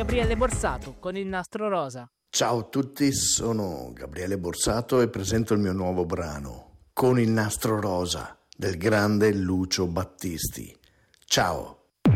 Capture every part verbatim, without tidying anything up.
Gabriele Borsato con Il nastro rosa. Ciao a tutti, sono Gabriele Borsato e presento il mio nuovo brano, Con il nastro rosa, del grande Lucio Battisti. Ciao!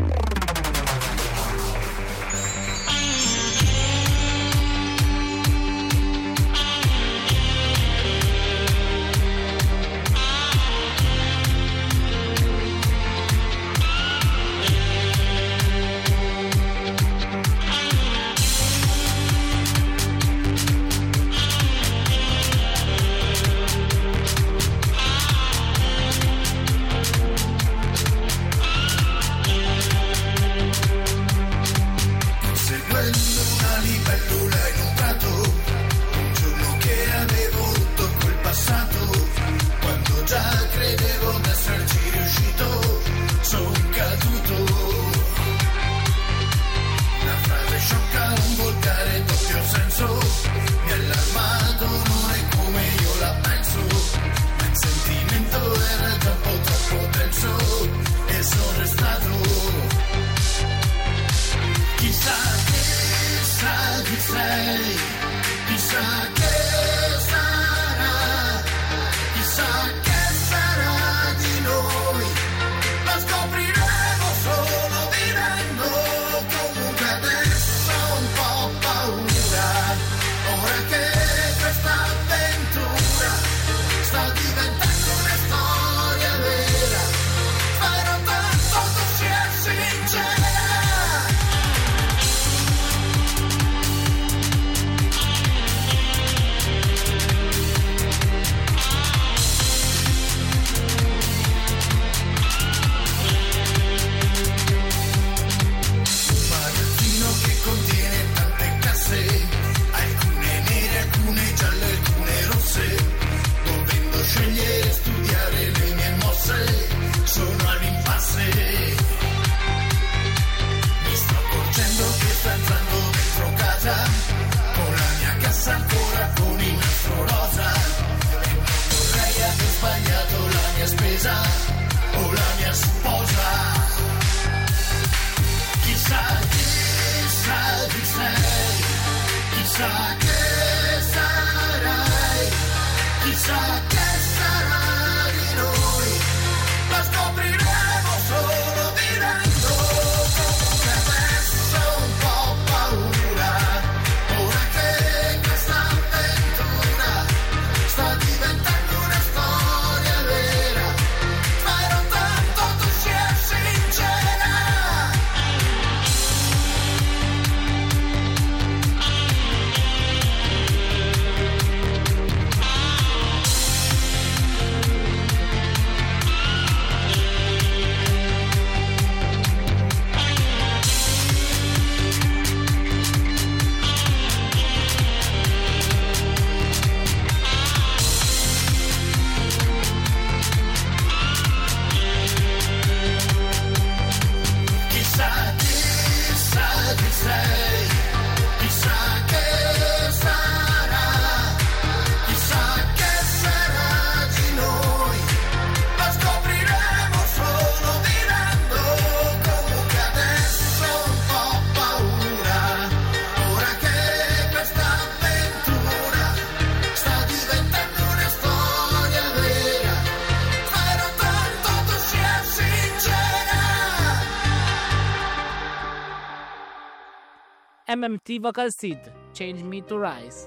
M M T Vocal Sid, Change Me to Rise.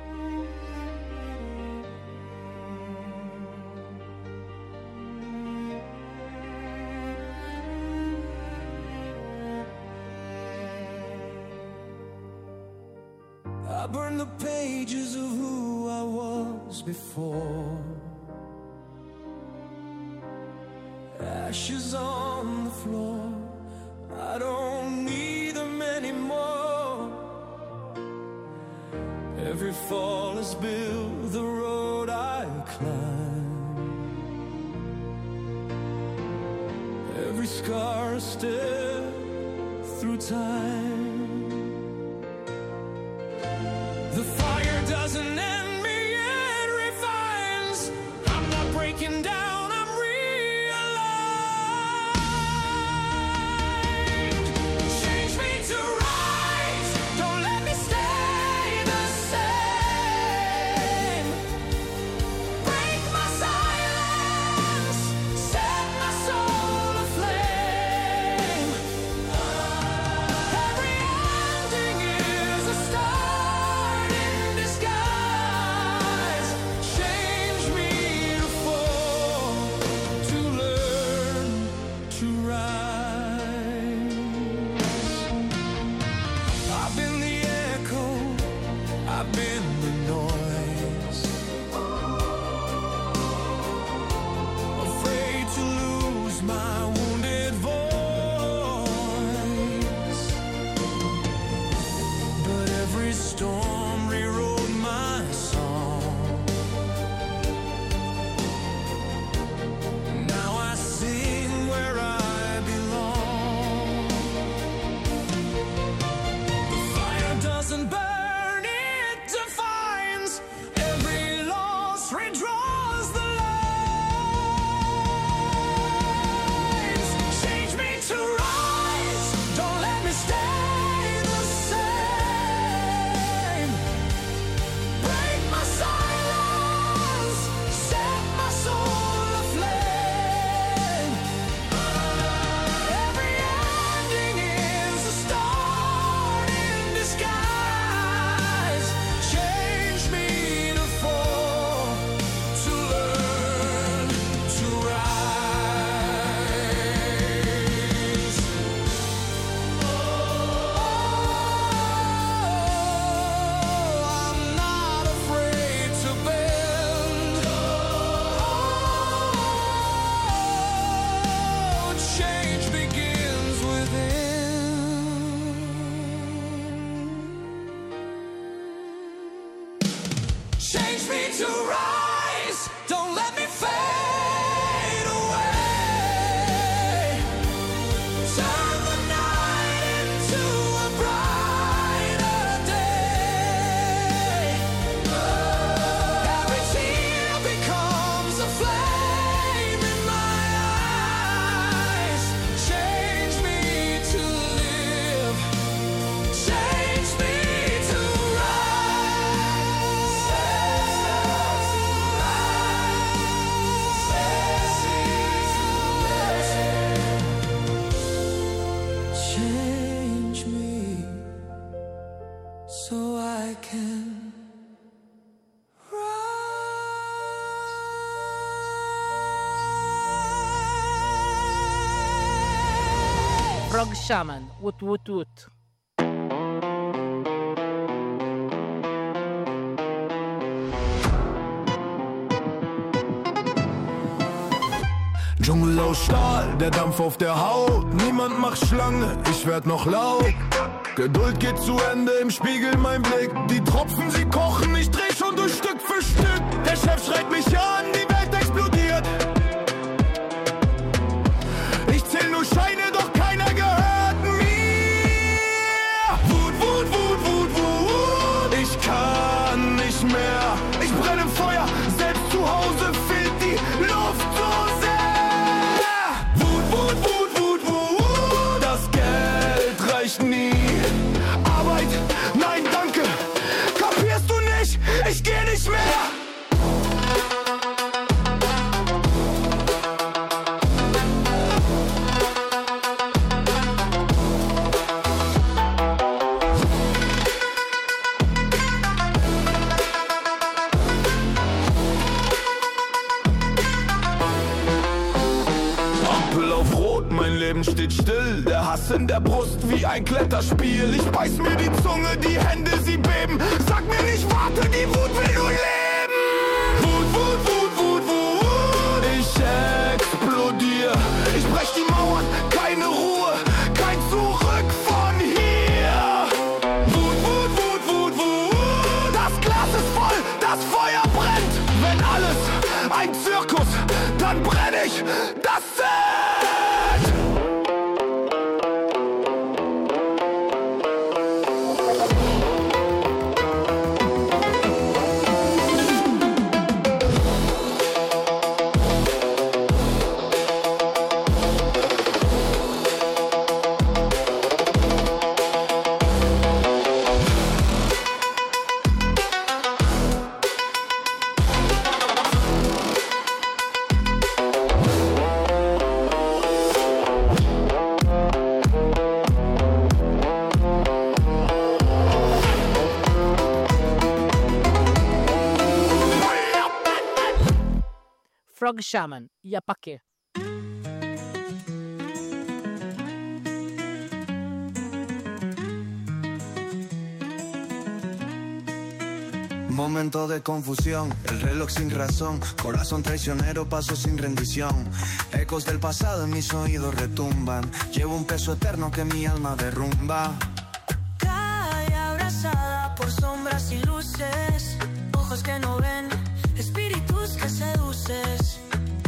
I burned the pages of who I was before. Ashes on the floor, I don't need them anymore. Every fall has built the road I climb. Every scar a step through time. The fire doesn't end me, it refines. I'm not breaking down, I'm realigned. Change me to rise. to rise. Don't let me fade away. Turn the night into a brighter day. Every tear becomes a flame in my eyes. Change me to live. Change me to rise. Change me so I can Frog Shaman, Woot Woot Woot. Dschungel aus Stahl, der Dampf auf der Haut. Niemand macht Schlange, ich werd noch laut. Geduld geht zu Ende, im Spiegel mein Blick. Die Tropfen, sie kochen, ich dreh schon durch Stück für Stück. Der Chef schreit mich an, die Welt explodiert. Ich zähl nur Scheine, doch keiner gehört mir. Wut, Wut, Wut, Wut, Wut. Ich kann nicht mehr. Ich brenne im Feuer, selbst zu Hause fehlt die Luft so sehr. Wut, Wut, Wut, Wut, Wut. Das Geld reicht nie. Arbeit, nein, danke. Kapierst du nicht? Ich geh nicht mehr. Ampel auf Rot, mein Leben steht still. Der Hass in der Brust wie ein Kletterspiel. Ich beiß mir die Zunge, die Hände, sie beben. Sag mir nicht, warte, die Wut will nur leben. Wut, Wut, Wut, Wut, Wut. Ich explodier. Ich brech die Mauern, keine Ruhe, kein Zurück von hier. Wut, Wut, Wut, Wut, Wut. Das Glas ist voll, das Feuer brennt. Wenn alles ein Zirkus, dann brenn ich das Set. Frog Shaman, ¿ya pa' qué? Momento de confusión, el reloj sin razón, corazón traicionero, paso sin rendición. Ecos del pasado en mis oídos retumban, llevo un peso eterno que mi alma derrumba. Cae abrazada por sombras y luces, ojos que no ven, espíritus que seduces.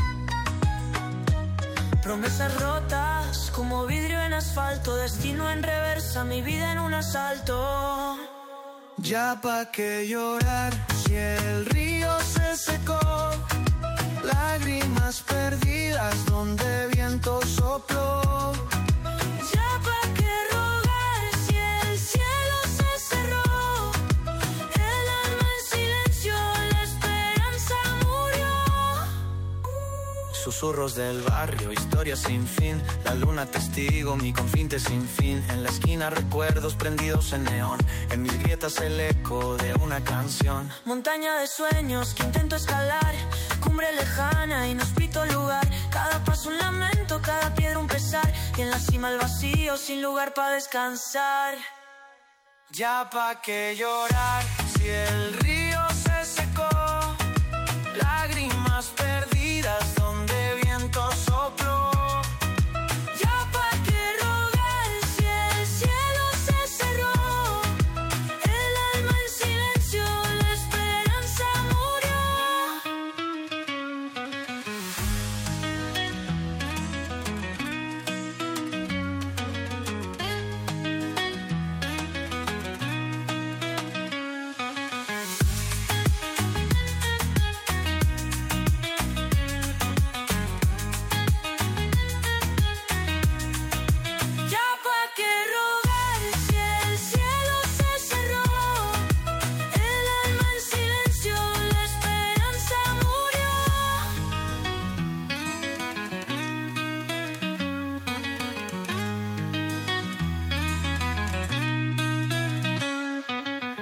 Promesas rotas como vidrio en asfalto, destino en reversa, mi vida en un asalto. Ya pa' qué llorar si el río se secó, lágrimas perdidas donde viento sopló. Ya pa' qué rogar si el cielo se cerró, el alma en silencio, la esperanza murió. Susurros del barrio, historias sin fin, la luna testigo, mi confinte sin fin. En la esquina recuerdos prendidos en neón, en mis grietas el eco de una canción. Montaña de sueños que intento escalar, cumbre lejana, inhóspito lugar. Cada paso un lamento, cada piedra un pesar, y en la cima el vacío sin lugar para descansar. Ya pa' qué llorar si el río se secó, lágrimas perdidas donde viento sopló. Ya pa' qué rogar si el cielo se cerró, el alma en silencio, la esperanza murió.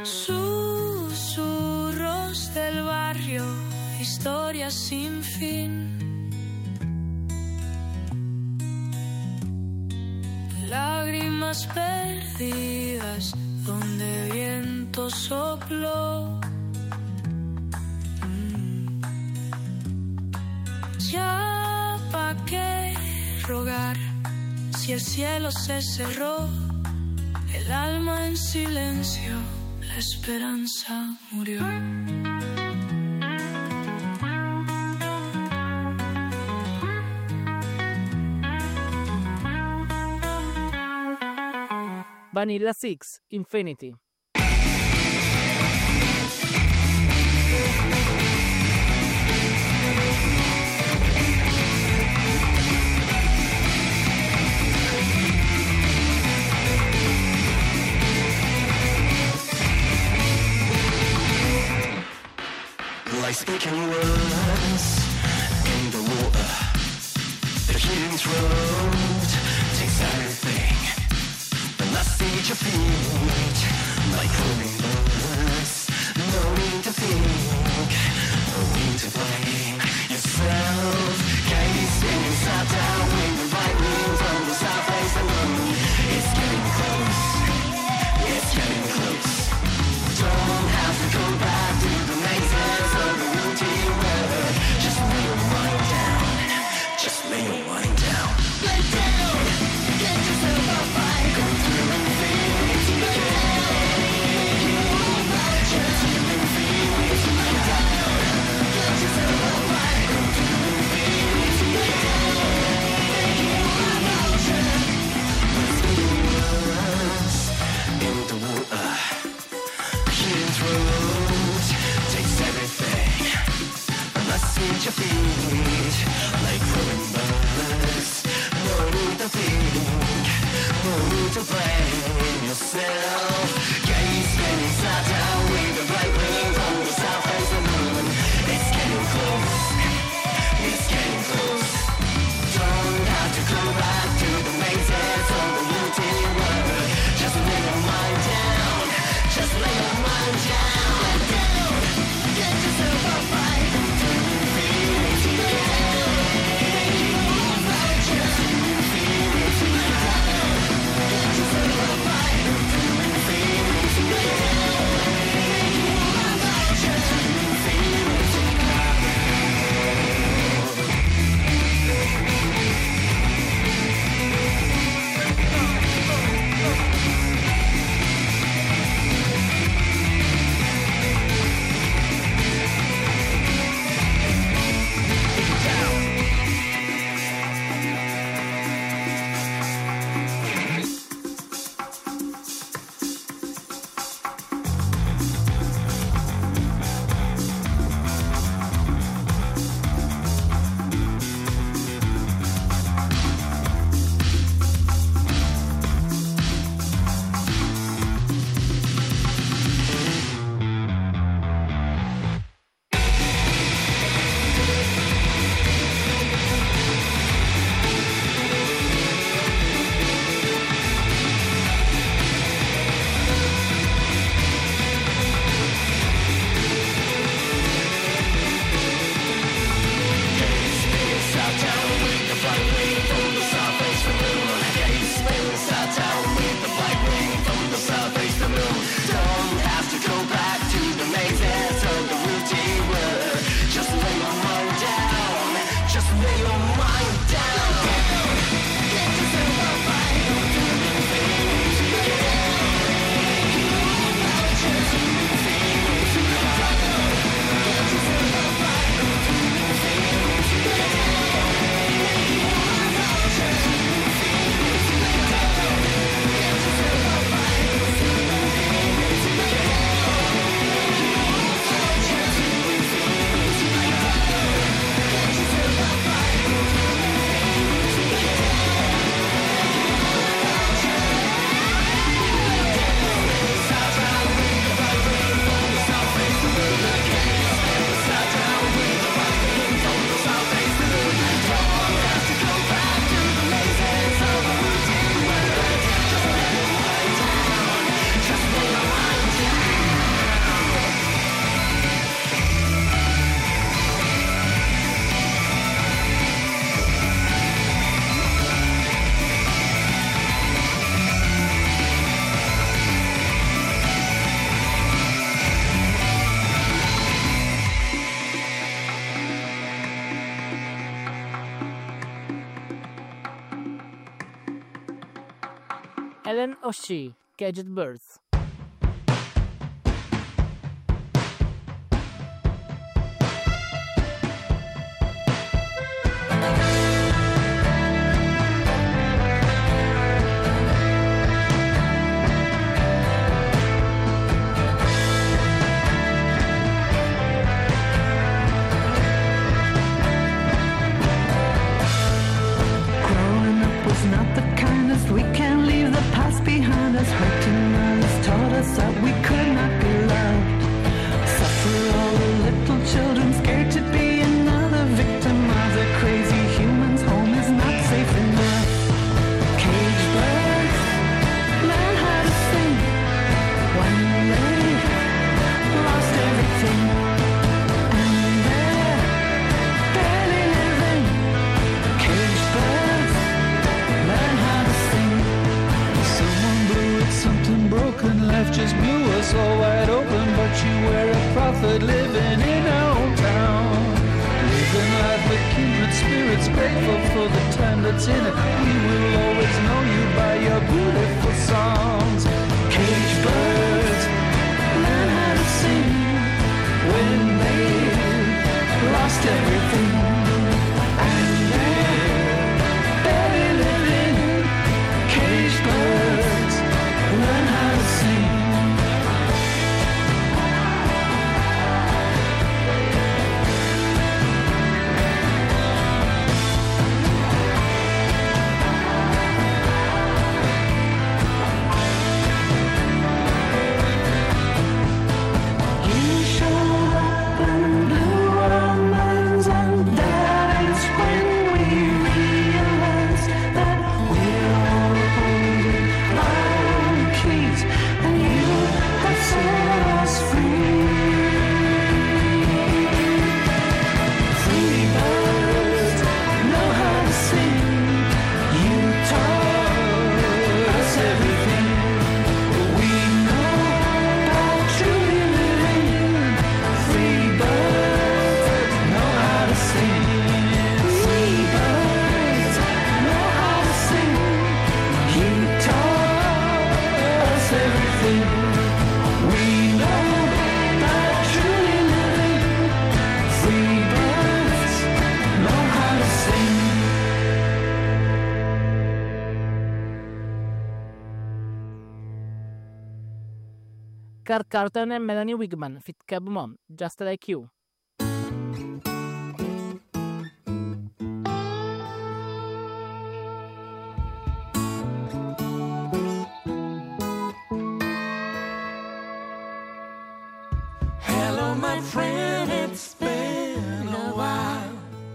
Susurros del barrio, historias sin fin. Lágrimas perdidas donde viento sopló. Mm. Ya pa' qué rogar si el cielo se cerró, el alma en silencio, la esperanza murió. Vanilla Six, Infinity. Like speaking words in the water, the healing throat takes everything. And I see your feet like homing birds. No need to think, no need to blame yourself. Can you spin inside down with the right wing from the south face of the moon? It's getting close, it's getting close. Don't have to go back to the mazes of the routine weather. Just lay your mind down, just lay your mind down. Lay down, get yourself a fight. Go through infinity, get you about you. Infinity, lay down, get yourself a fight. Go through infinity, get you about you. Let's be words in the water. Healing throat takes everything. And I see your feet like growing birds. No need to think, no need to blame yourself. Can you spin inside down with the right wing from the south face of the moon? It's getting close, it's getting close. Don't have to go back to the mazes of the routine world. Just lay your mind down, just lay your mind down. Lay down, get yourself a fight. Infinity, get you about you. Infinity, lay down, get yourself a fight. Helen O'Shea, Caged Birds. Not the kindest, we can't leave the past behind us. Hurting us taught us that we could not be loved. Suffer all the little children, scared to be another victim of the crazy humans. Home is not safe enough. Caged birds learn how to sing when they lost everything, and they're barely living. Caged birds learn how to sing. Someone blew it, something broken, life just blew us all wide open. But you were a prophet living in our own town, living life with kindred spirits, grateful for the time that's in it. We will always know you by your beautiful songs. Caged birds learn how to sing when they lost everything, and they're barely living. Caged birds learn how to sing. You showed up and blew our minds, and that is when we realized that we're all holding our own keys, and you have set us free. Free birds know how to sing. You taught us everything we know about truly living. Free birds know how to sing. Free birds know how to sing. You taught us everything we know about truly living. Free birds know how to sing. Carl Carlton e Melanie Wigman, Fit Cab Mom, Just Like You. Hello, my friend, it's been a while.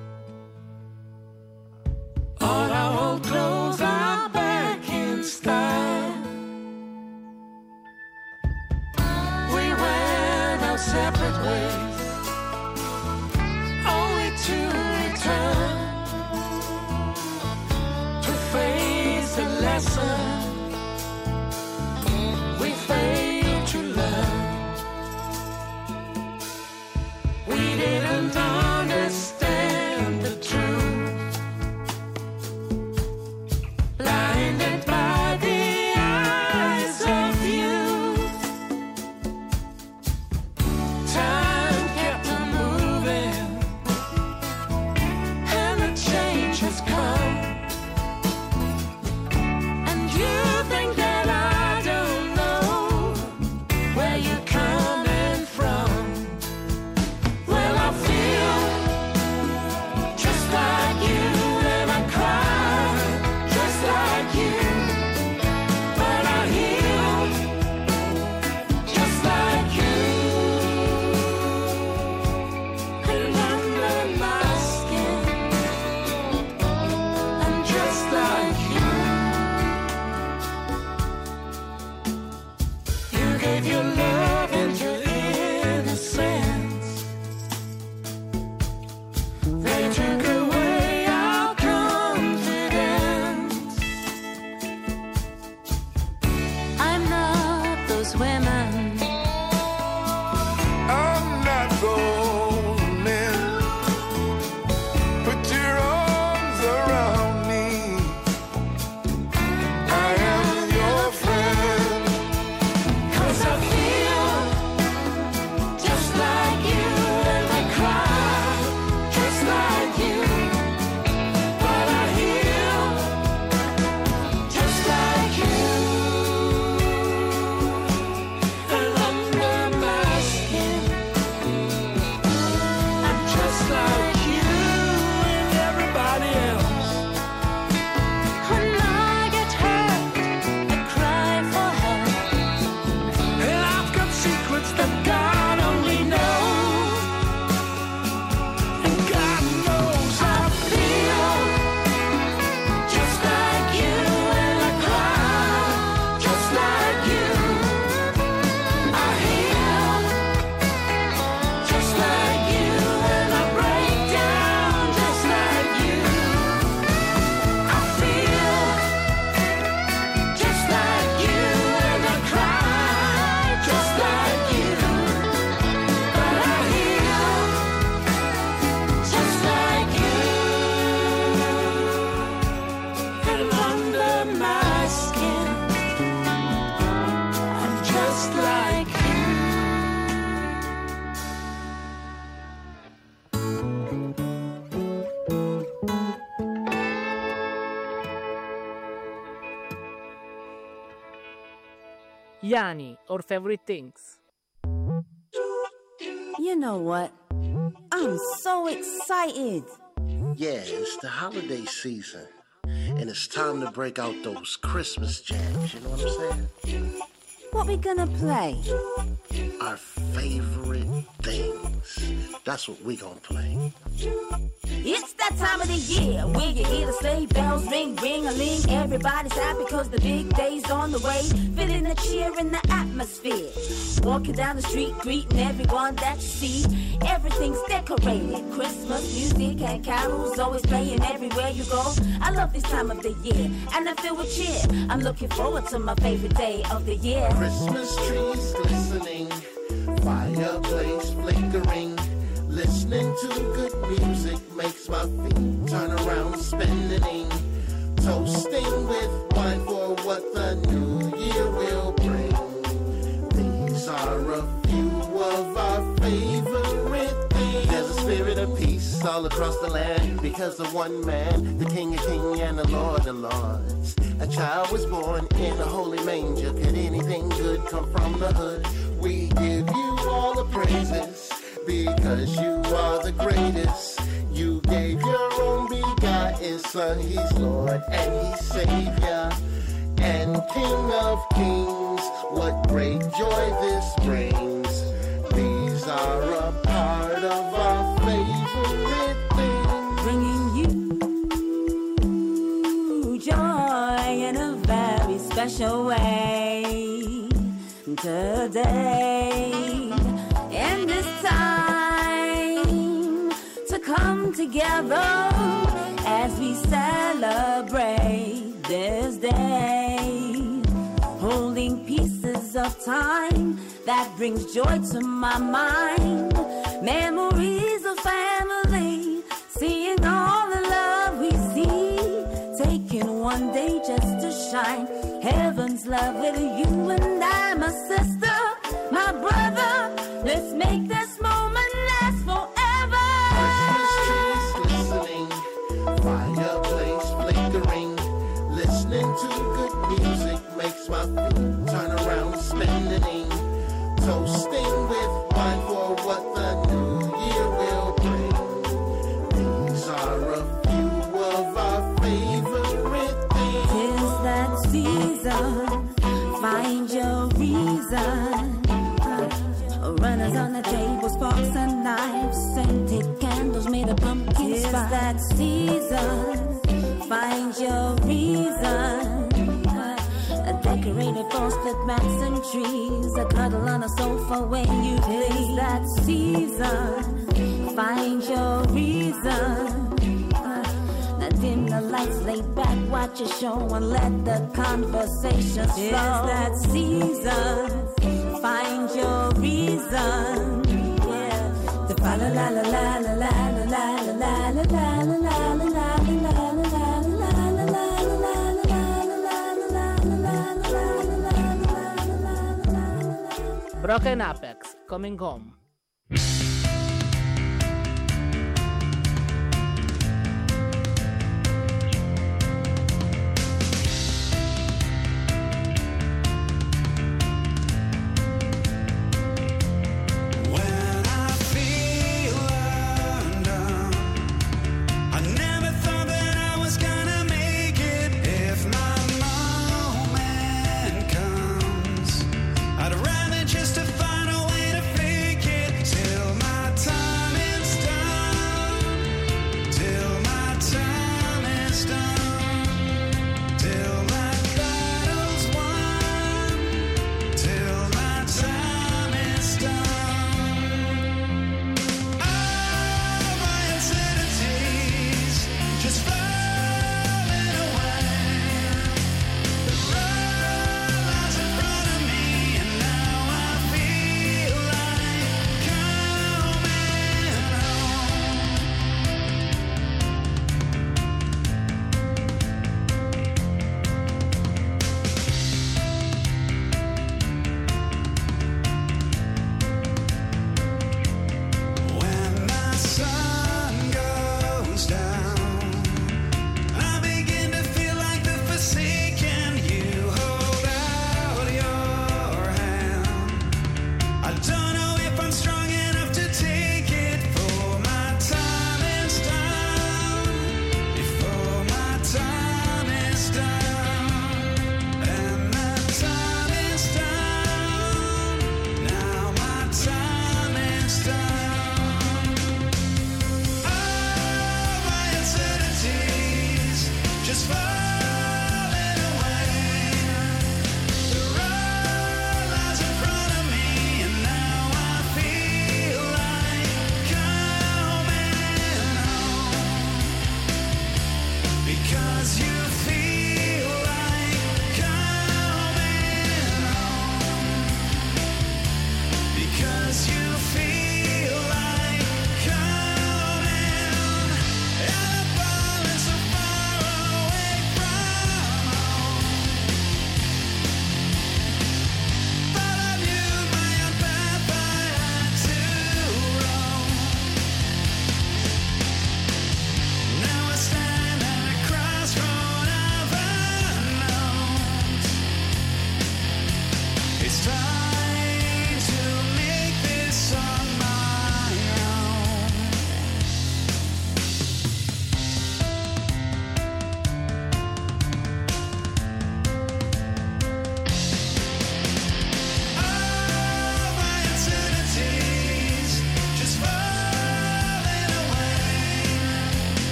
All our old clothes are back in style. We went our separate ways, only to return to face the lesson we failed to learn. We didn't understand the truth, blinded by the eyes of youth. Time kept on moving, and the change has come. And you think that I don't know where you're coming from. Well, I feel just like you, and I cry just like you, but I heal just like you. And under my skin, I'm just like you. You gave your love and your innocence. They took away our confidence. I'm not those women. I'm not going in. Put your arms around me. I am yours. Yanni, our favorite things. You know what? I'm so excited. Yeah, it's the holiday season. And it's time to break out those Christmas jams, you know what I'm saying? What we gonna play? Our favorite things. That's what we gonna play. It's that time of the year when you hear the sleigh bells ring, ring-a-ling. Everybody's happy because the big day's on the way. Feeling the cheer in the atmosphere. Walking down the street, greeting everyone that you see. Everything's decorated. Christmas music and carols always playing everywhere you go. I love this time of the year and I feel with cheer. I'm looking forward to my favorite day of the year. Christmas trees glistening, fireplace flickering. Listening to good music makes my feet turn around spinning. Toasting with wine for what the new year will bring. These are a few of our favorite things. There's a spirit of peace all across the land because of one man, the King of Kings and the Lord of Lords. A child was born in a holy manger. Could anything good come from the hood? We give you all the praises because you are the greatest. You gave your own begotten Son. He's Lord and He's Savior and King of Kings. What great joy this brings. These are a part of our favorite things. Bringing you joy in a very special way today. In this time to come together as we celebrate this day, holding pieces of time that brings joy to my mind. Memories of family, seeing all the love we see, taking one day just to shine heaven's love with you and I, my sister, my brother. Let's make this moment last forever. Christmas trees glistening, fireplace flickering. Listening to good music makes my feet turn around spinning. Toasting with wine for what the new year will bring. These are a few of our favorite things. 'Tis that season, find your reason. Runners on the table, sparks and knives, scented candles made of pumpkin spice. 'Tis that season, find your reason. A decorated frosted mats and trees, a cuddle on a sofa when you please. 'Tis that season, find your reason. Now dim the lights, lay back, watch a show and let the conversation flow. 'Tis that season, find your reason, yeah. The fa la la la la la la la la la la la la la. Broken Apex, Coming Home. I'd rather just to find a way to fake it till my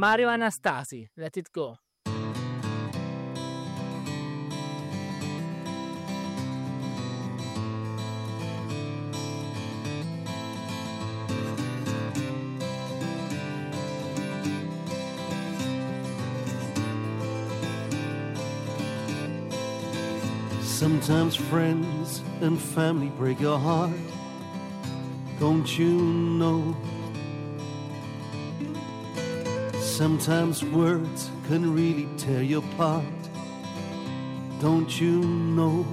Mario Anastasi, Let It Go. Sometimes friends and family break your heart, don't you know? Sometimes words can really tear you apart, don't you know?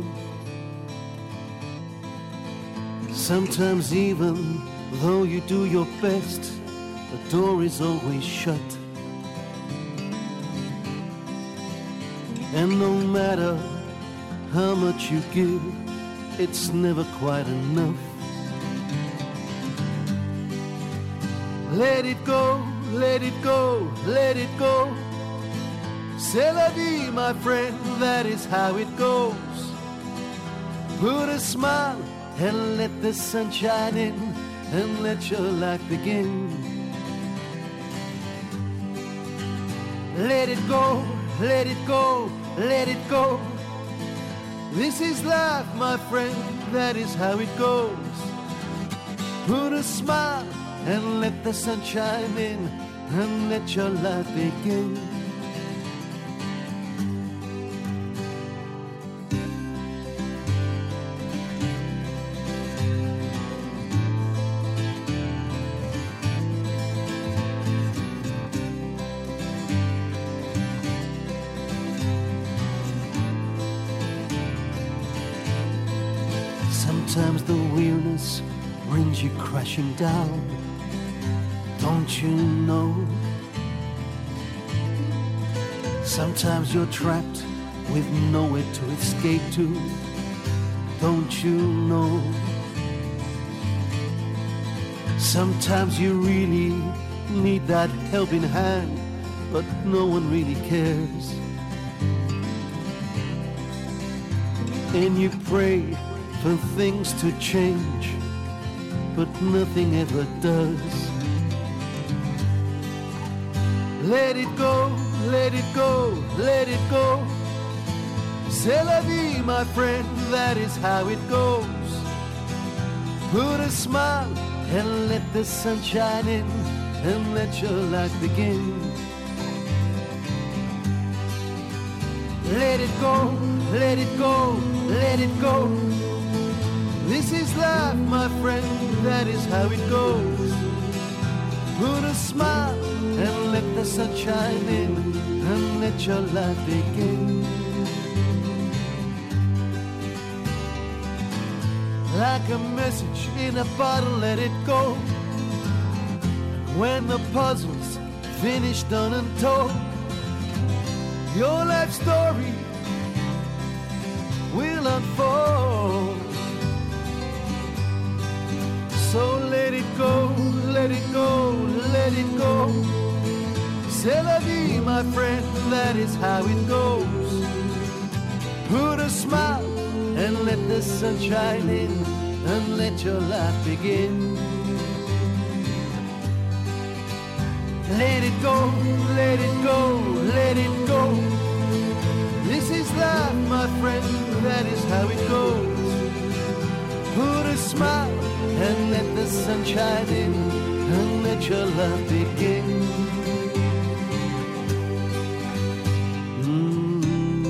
Sometimes even though you do your best, the door is always shut. And no matter how much you give, it's never quite enough. Let it go, let it go, let it go. C'est la vie, my friend, that is how it goes. Put a smile and let the sun shine in, and let your life begin. Let it go, let it go, let it go. This is life, my friend, that is how it goes. Put a smile and let the sun shine in, and let your life begin. Sometimes the weariness brings you crashing down, don't you know? Sometimes you're trapped with nowhere to escape to, don't you know? Sometimes you really need that helping hand, but no one really cares. And you pray for things to change, but nothing ever does. Let it go, let it go, let it go. C'est la vie, my friend, that is how it goes. Put a smile and let the sun shine in, and let your life begin. Let it go, let it go, let it go. This is life, my friend, that is how it goes. Put a smile and let the sun shine in, and let your life begin. Like a message in a bottle, let it go. When the puzzle's finished, done and told, your life story will unfold. So let it go, let it go, let it go. C'est la vie, my friend, that is how it goes. Put a smile and let the sun shine in, and let your life begin. Let it go, let it go, let it go. This is life, my friend, that is how it goes. Put a smile and let the sun shine in, and let your love begin. Mm.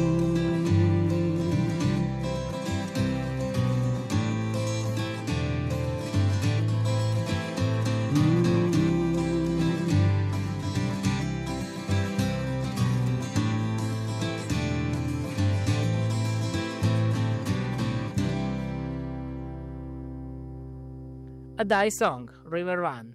A Die Song, River Run.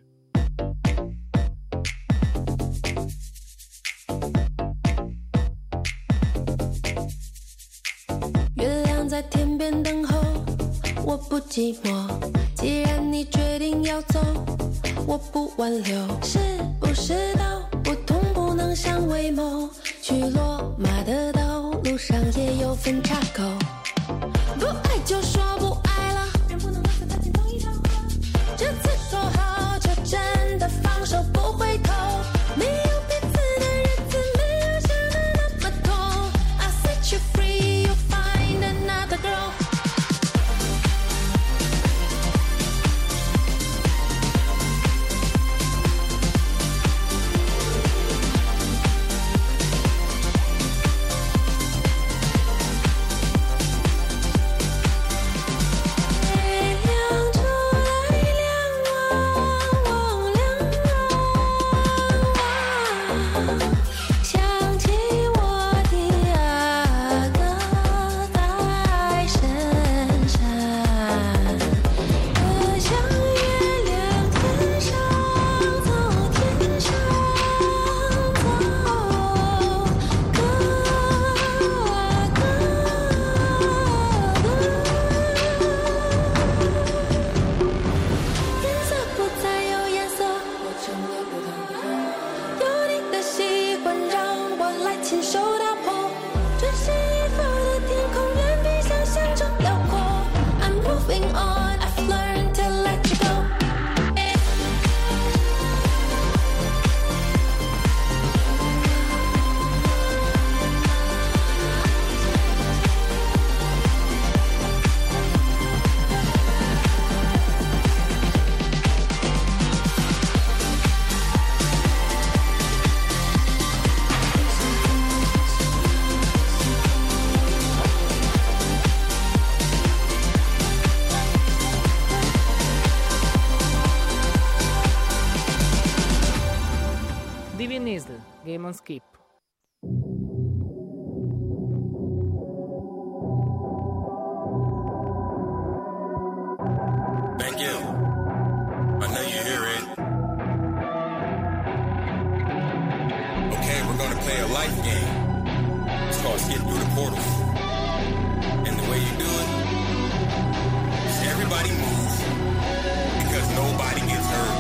月亮在天边等候，我不寂寞。既然你决定要走，我不挽留。是不是道不同不能相为谋？去罗马的道路上也有分岔口。不爱就说不爱了，人不能为了他见到一条河。这次说好就真的放手不回头，没有别自 Game on Skip. Thank you. I know you hear it. Okay, we're gonna play a life game. It's called Skip Through the Portals. And the way you do it is everybody move because nobody gets hurt.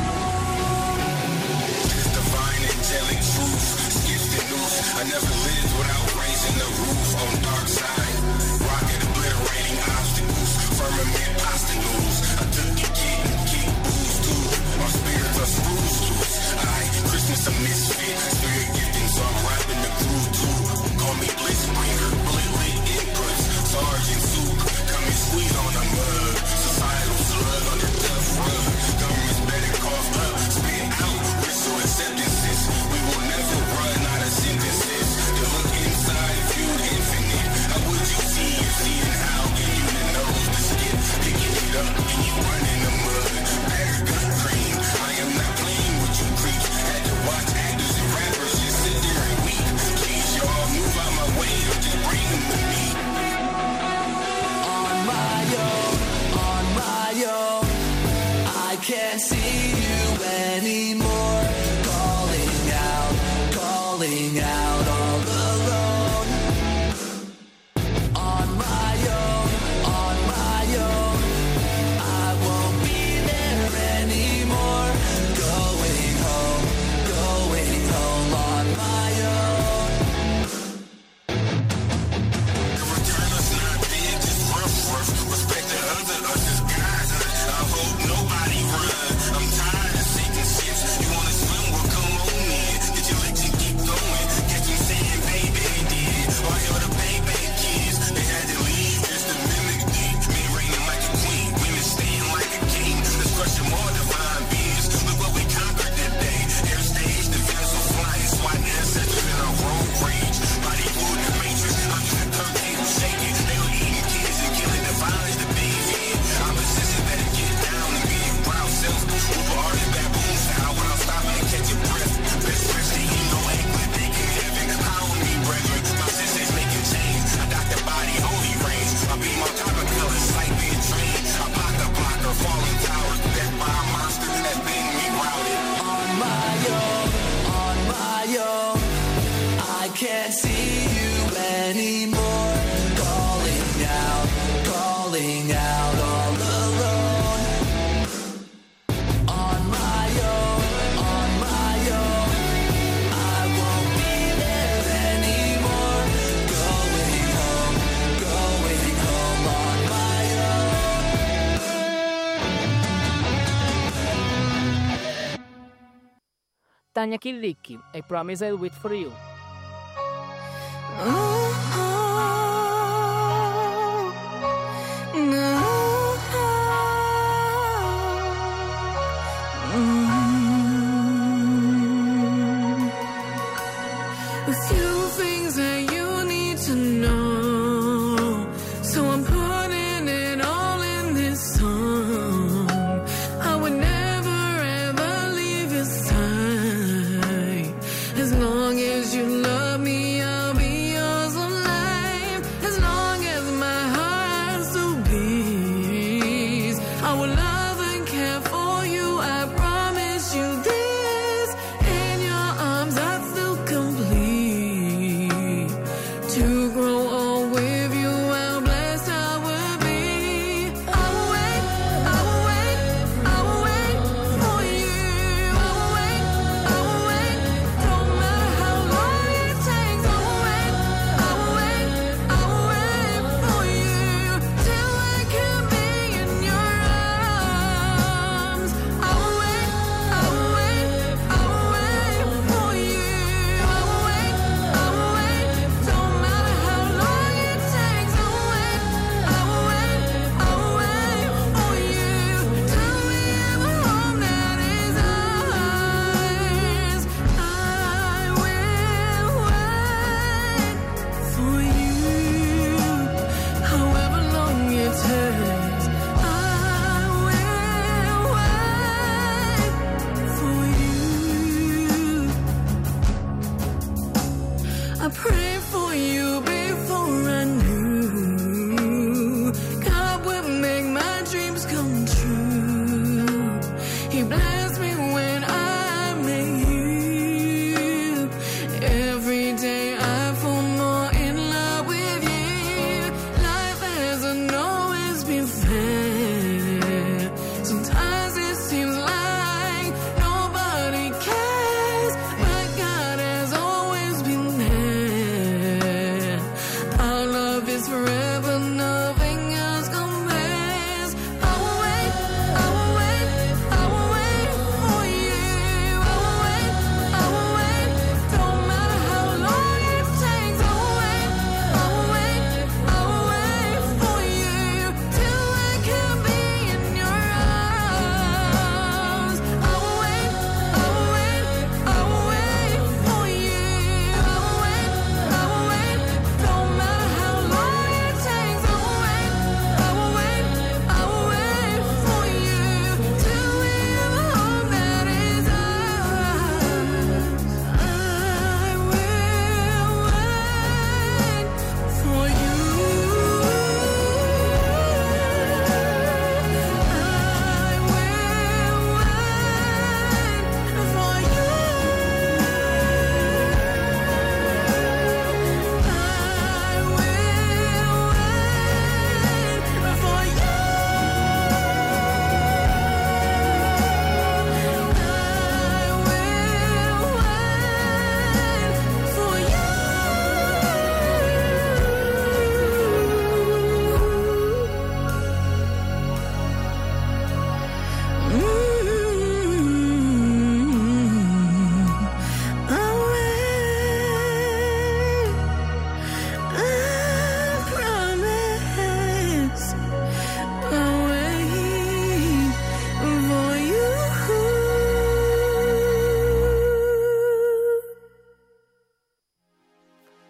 It's divine angelic truth. Skips the noose. I never lived without raising the roof on dark side. Rocket obliterating obstacles. Firmament obstacles. I took your kid and kick booze too. Our spirits are screws loose. I Christmas a misfit. Spirit gifting, so I'm rapping the groove too. Call me Blitzbringer. Bullet lit inputs. Sergeant Soup. Come and squeeze on the mug. Societal slug under tough rug. Government's better cough up. Spit out. Whistle acceptances. We will never run out of sentences. To look inside, viewed infinite. How would you see you seeing how? Give you the nose to skip. Picking it up and you run in the mud. Better gut cream. I am not playing with you creeps. Had to watch actors and rappers just sit there and weep. Please y'all move out my way or just bring them to me. On my own, on my own, I can't see you anymore. Calling out, calling out all alone. On my own, on my own, I won't be there anymore. Going home, going home on my own. The return us not big, just rough, rough. Respect the other us as guys. I hope nobody run. I'm tired of sinking ships. You wanna swim? Well, come on in. Get your legs and keep going. Catch me saying baby did. All y'all the baby kids. They had to leave just to mimic me. Men reigning like a queen. Women staying like a king. Let's crush them all divine beings. Look what we conquered today. Air stage, the vessel flying. SWAT ancestors in our road rage. Body food in the matrix. I'm just a turntable shaking. They were eating kids and killing the violence to bathe in. Opposition better get down and be your proud self. Uber artist baboon style without stopping and catching breath. Best friends they eat no egg, but they can heaven. How me, brethren? My sisters making change. I dock the body, holy range. I beam on top of colors, sight being trained. I block the blocker, falling towers. Death by a monster that's been me routed. On my own, on my own, I can't see you anymore. Calling out, calling out all alone. On my own, on my own, I won't be there anymore. Going home, going home on my own. Tanya Killicchi, I Promise I'll Wait For You. A few things that you need to know, so I'm putting it all in this song. I would never ever leave your side. As long as you love me, I'll be yours for life. As long as my heart still beats, I will love and care for you. I promise you this. In your arms, I feel complete. To grow old with you, how blessed I would be. I will wait, I will wait, I will wait for you. I will wait, I will wait, don't matter how long it takes. I will wait, I will wait, I will wait for you till I can be in your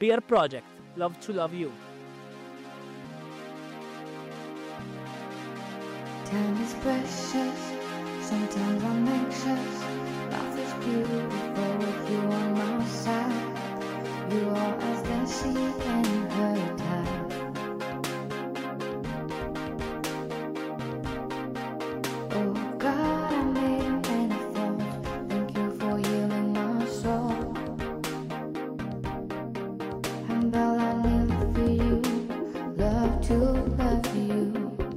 Peer Project, Love to Love You. Time is precious, sometimes I'm anxious. Life is beautiful with you on my side. You are as the sea and her tide. Oh God, I made many faults. Thank you for healing my soul. And well, I live for you, love to love you.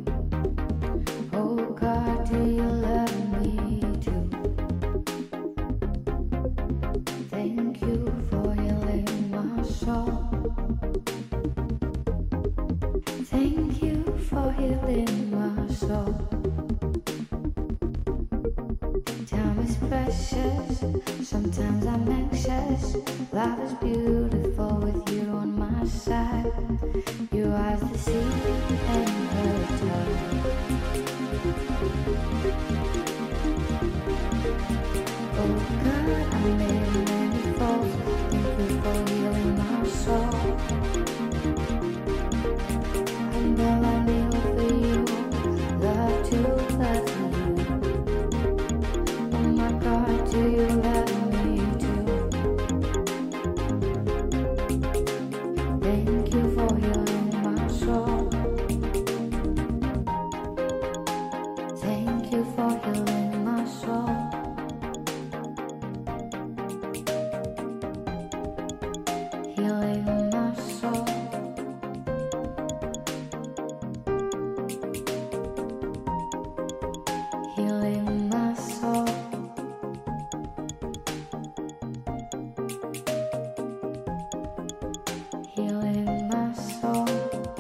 Oh God, do you love me too? Thank you for healing my soul. Thank you for healing my soul. Time is precious, sometimes I'm anxious. Life is beautiful with you on my side. Your eyes the sea and her tide. Oh God, I made many faults. Thank you for healing my soul. And all I need for you, love to love you. Oh my God, do you love me too? Thank you for healing my soul. Thank you for healing my soul. Healing my soul. Healing my soul. Healing my soul.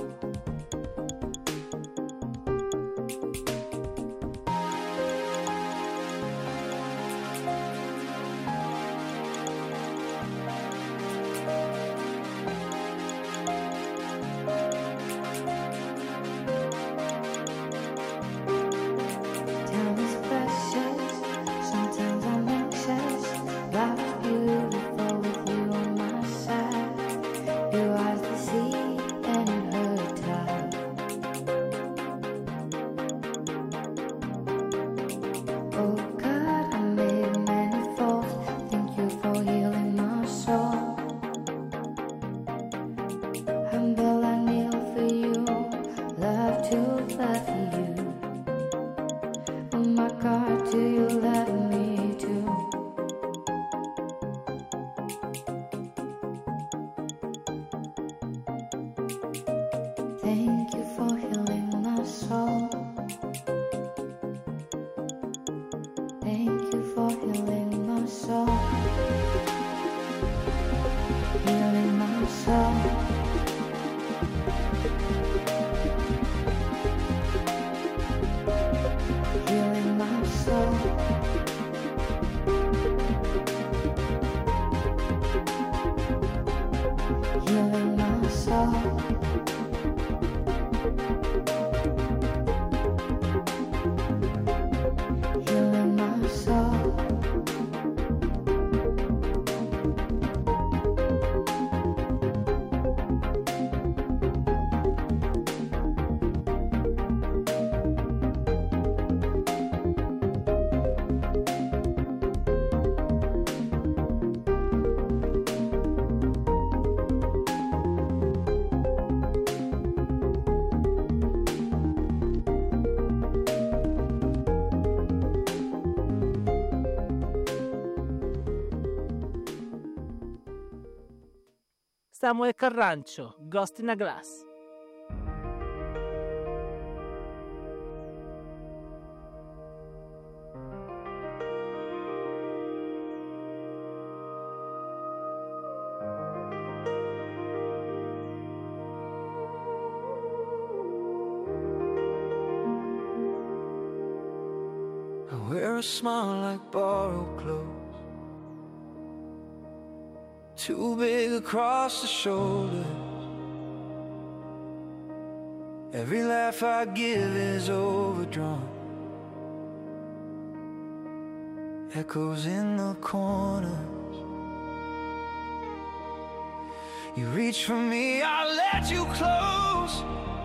Time is precious, sometimes I'm anxious. Life is beautiful with you on my side. Your eyes the sea and her tide. Oh God, I made many faults. Thank you for healing my soul. And all I need for you, love to love you. Oh my God, do you love me too? Thank you for healing my soul. Thank you for healing my soul. Healing my soul. Healing my soul. Healing my soul. Healing my soul. Samuel Carrancio, Ghost in a Glass. I wear a smile like borrowed clothes, too big across the shoulders. Every laugh I give is overdrawn, echoes in the corners. You reach for me, I let you close,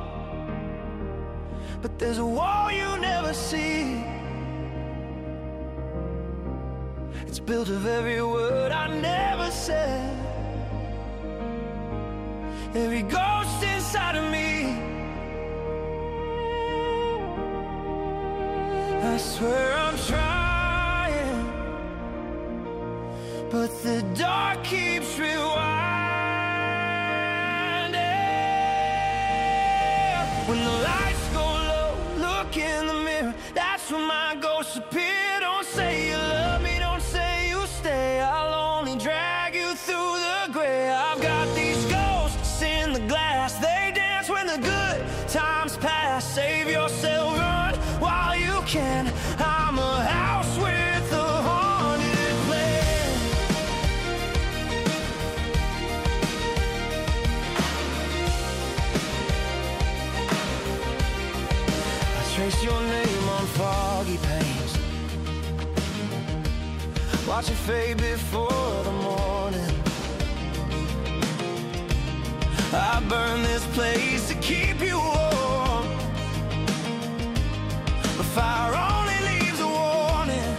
but there's a wall you never see. It's built of every word I never said, every ghost inside of me. I swear I'm trying, but the dark keeps rewinding. When the lights go low, look in the mirror, that's when my ghosts appear. Don't say you love me, don't say you stay, I'll only drag you through the gray. I've got these ghosts in the glass, they dance when the good times pass. Save yourself, run while you can. I'm a house with a haunted plan. I trace your name on foggy panes, watch it fade before the morning. I burn this place to keep you warm, but fire only leaves a warning.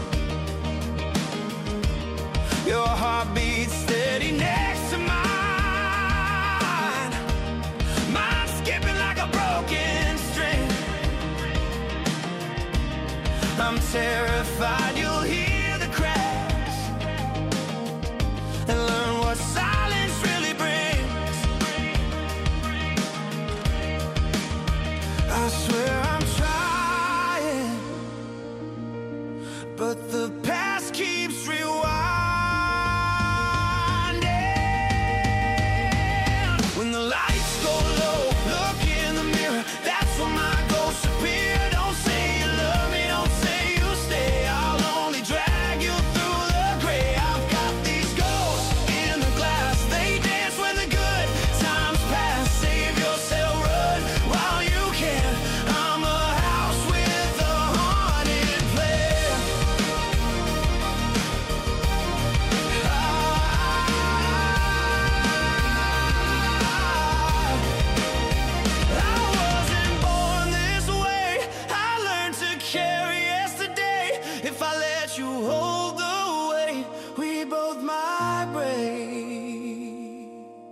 Your heart beats steady next to mine, mine skipping like a broken string. I'm terrified you'll hear the cracks and learn what silence really brings. I swear I'm trying, but the past keeps rewinding. When the lights go low, look in the mirror, that's when my ghosts appear. Don't say you love me, don't say you stay, I'll only drag you through the gray. I've got these ghosts in the glass, they dance when the good times pass. Save yourself, run while you can. I'm a house with a haunted plan. I wasn't born this way, I learned to carry yesterday. If I let you hold the weight, we both vibrate.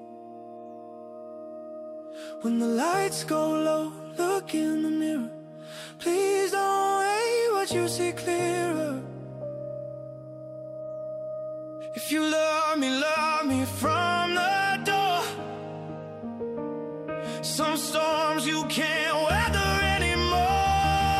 When the lights go low, look in the mirror, please don't hate what you see clearer. If you love me, love me from the door. Some storms you can't weather anymore.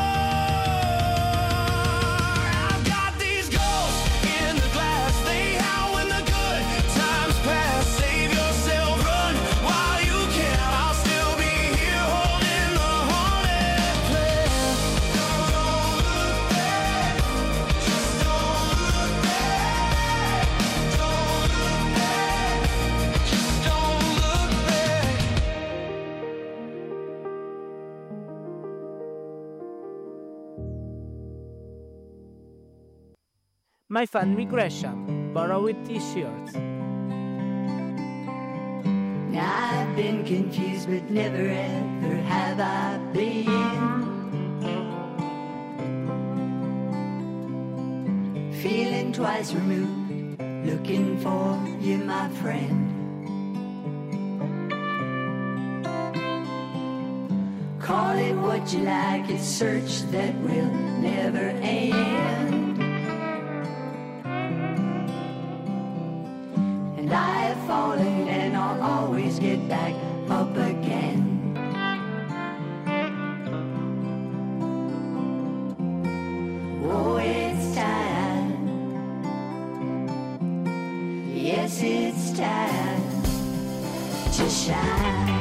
I've got these ghosts in the glass, they howl when the good times pass. Save yourself, run while you can. I'll still be here holding the haunted plan. Don't look back, just don't look back. Don't look back, just don't look back. My Fun with Gresham, borrowed t-shirts. I've been confused, but never ever have I been. Feeling twice removed, looking for you, my friend. Call it what you like, it's search that will never end. And I have fallen and I'll always get back up again. Oh, it's time. Yes, it's time to shine.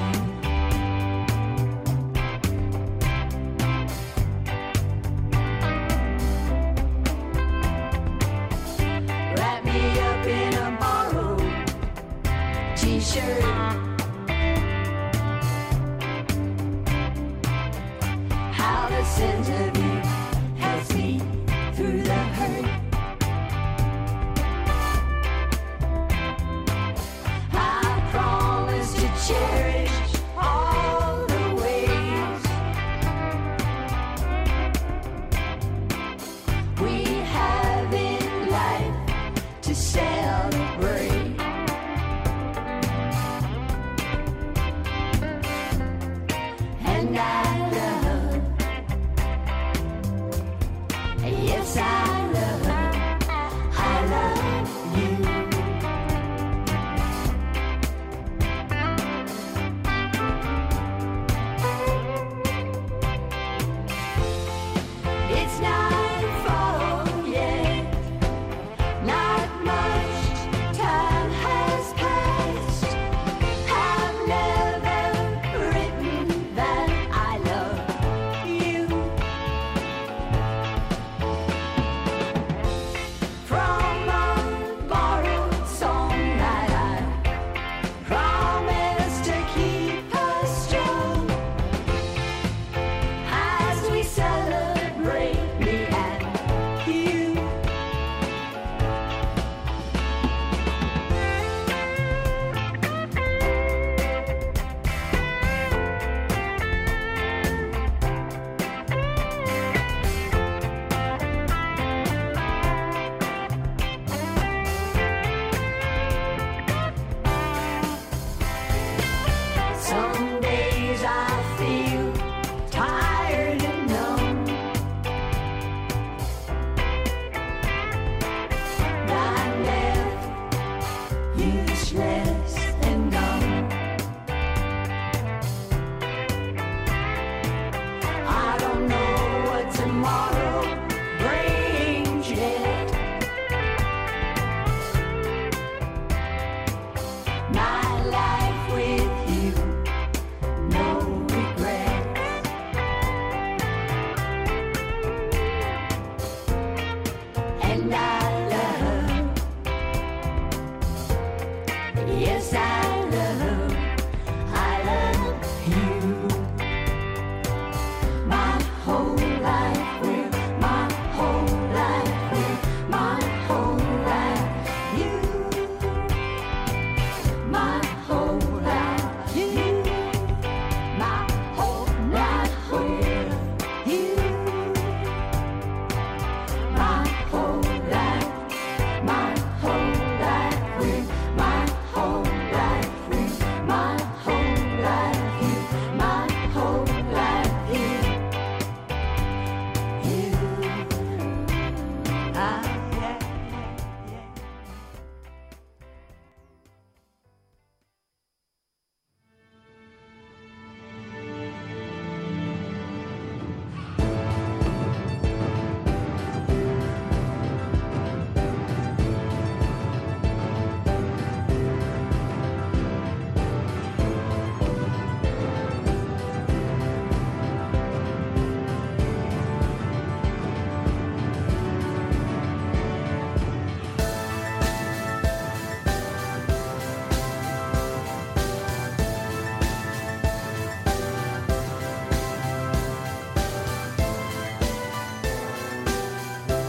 Wrap me up in a borrowed t-shirt.